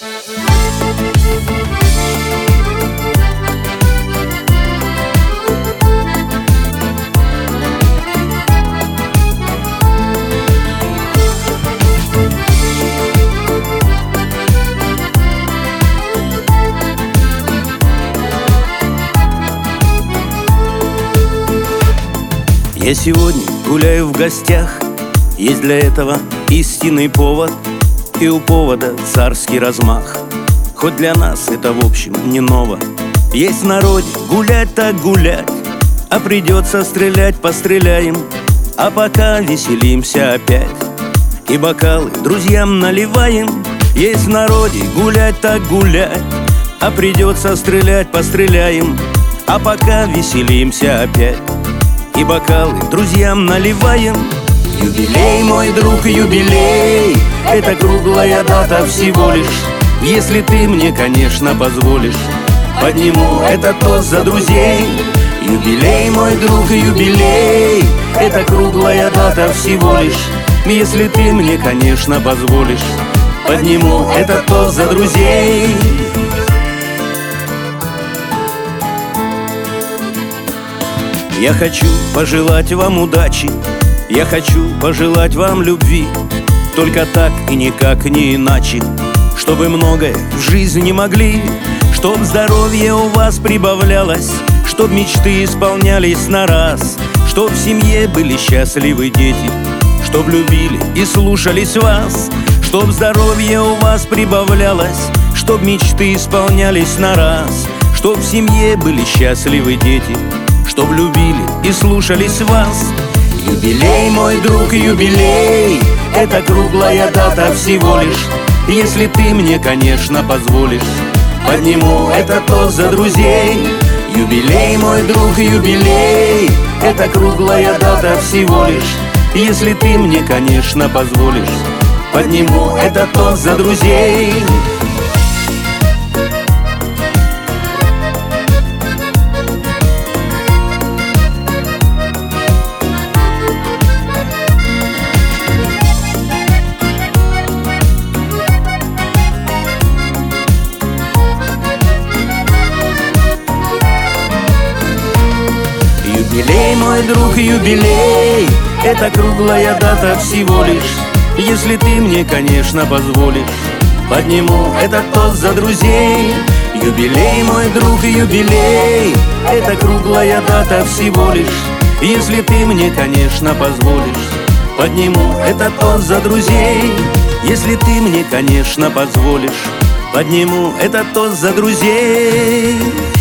Я сегодня гуляю в гостях, есть для этого истинный повод, и у повода царский размах. Хоть для нас это в общем не ново. Есть в народе гулять так гулять, а придется стрелять, постреляем. А пока веселимся опять и бокалы друзьям наливаем. Есть в народе гулять так гулять, а придется стрелять, постреляем. А пока веселимся опять и бокалы друзьям наливаем. Юбилей, мой друг, юбилей, это круглая дата всего лишь. Если ты мне, конечно, позволишь, подниму этот тост за друзей. Юбилей, мой друг, юбилей, это круглая дата всего лишь. Если ты мне, конечно, позволишь, подниму этот тост за друзей. Я хочу пожелать вам удачи, я хочу пожелать вам любви, только так и никак не иначе, чтобы многое в жизни могли. Чтоб здоровье у вас прибавлялось, чтоб мечты исполнялись на раз, чтоб в семье были счастливы дети, чтоб любили и слушались вас. Чтоб здоровье у вас прибавлялось, чтоб мечты исполнялись на раз, чтоб в семье были счастливы дети, чтоб любили и слушались вас. Юбилей, мой друг, юбилей, это круглая дата всего лишь. Если ты мне, конечно, позволишь, подниму этот тост за друзей. Юбилей, мой друг, юбилей, это круглая дата всего лишь. Если ты мне, конечно, позволишь, подниму этот тост за друзей. Юбилей, мой друг, юбилей, это круглая дата всего лишь. Если ты мне, конечно, позволишь, подниму этот тост за друзей. Юбилей, мой друг, юбилей, это круглая дата всего лишь. Если ты мне, конечно, позволишь, подниму этот тост за друзей. Если ты мне, конечно, позволишь, подниму этот тост за друзей.